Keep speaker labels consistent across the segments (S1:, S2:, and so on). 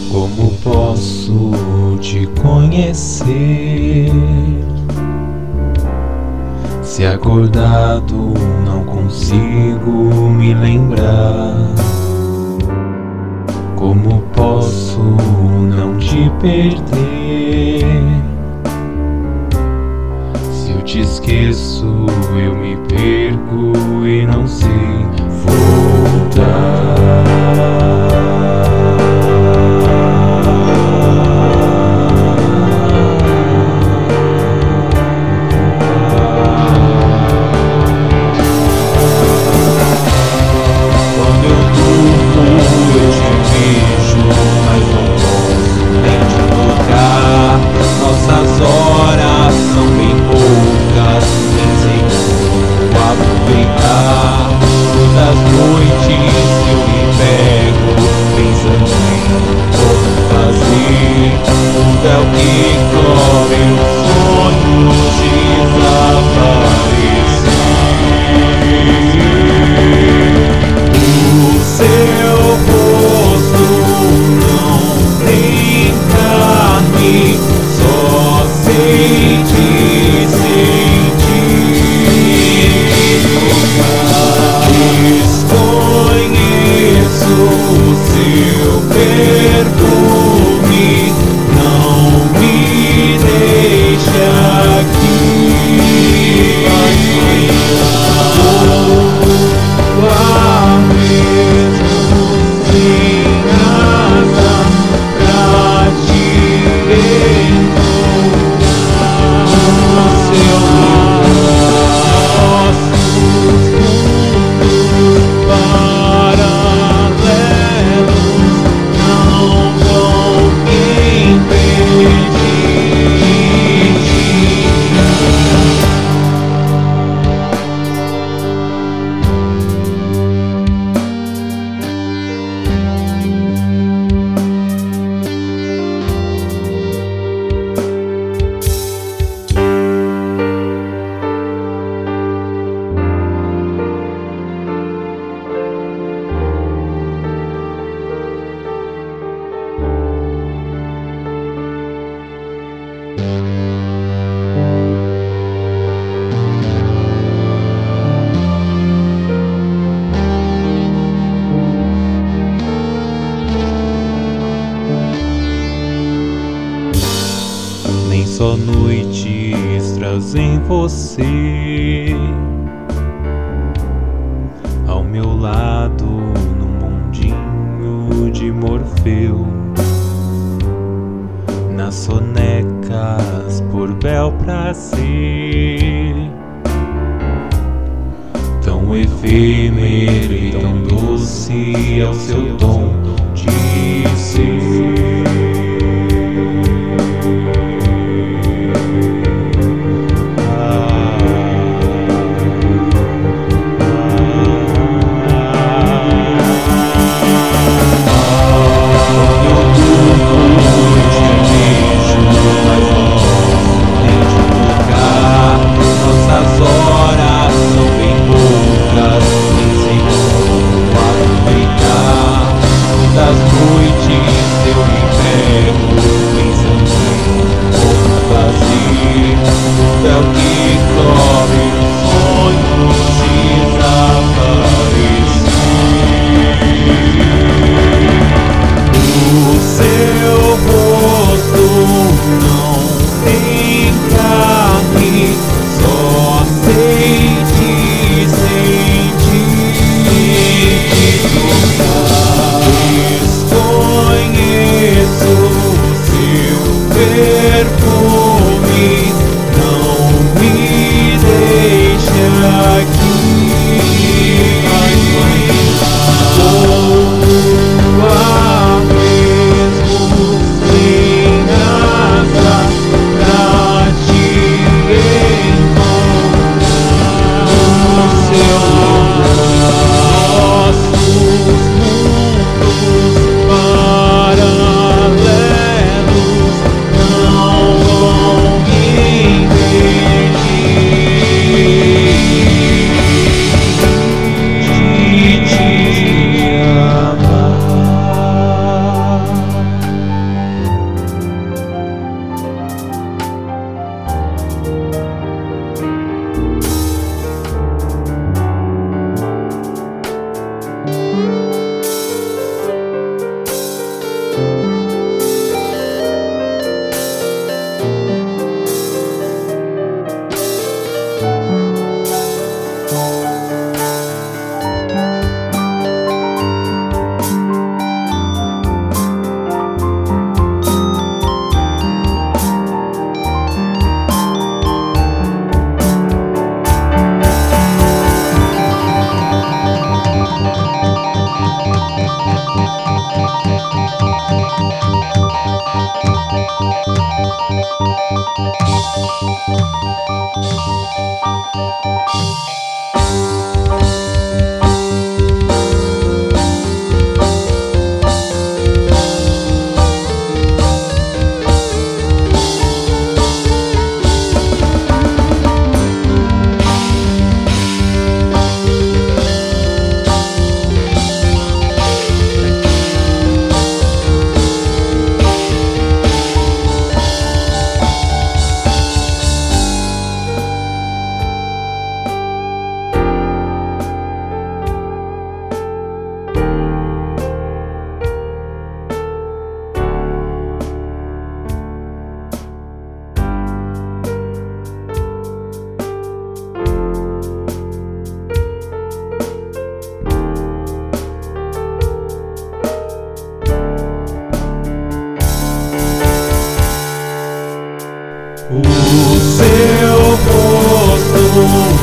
S1: Como posso te conhecer? Se acordado não consigo me lembrar. Como posso não te perder? Se eu te esqueço, eu me perco e não sei voltar. Nossas horas são bem poucas, nem sei como aproveitar. Todas as noites eu me pego pensando em como fazer. Tudo é o que cobre os sonhos desaparecer. O seu rosto não tem carne, só sei te sentir. Desconheço o seu perfume, não me deixa aqui. Voar mesmo sem nada pra te nem só noites trazem você ao meu lado no mundinho de Morfeu, nas sonecas por bel prazer, tão efêmero e tão doce é o seu tom de ser. Nossas horas são bem poucas, nem sei como aproveitar. Das noites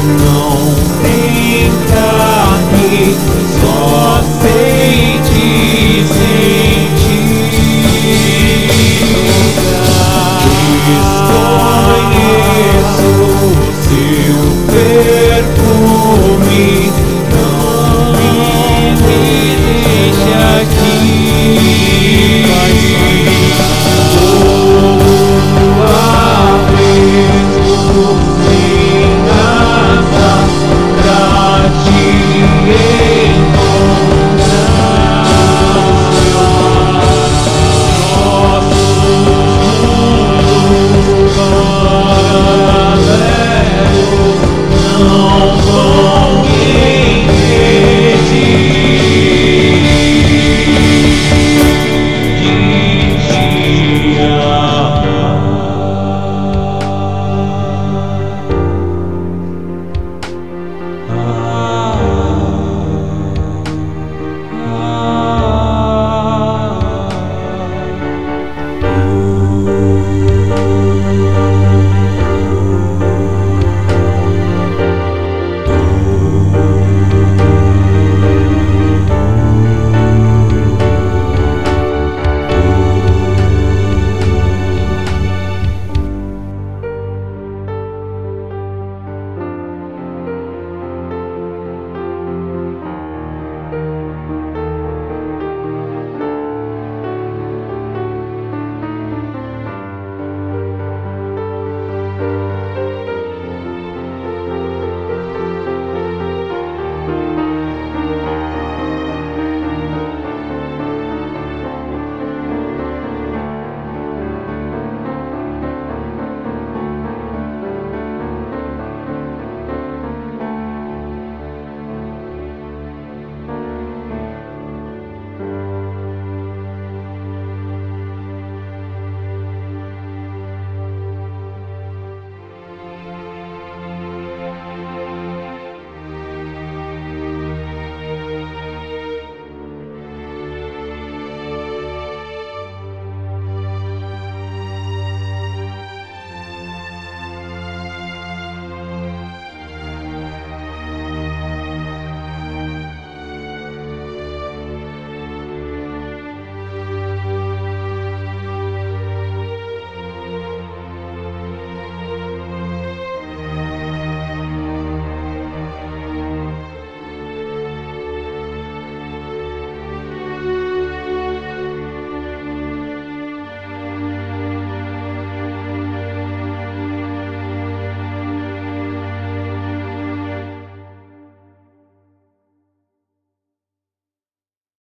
S1: Não tem carne, só tem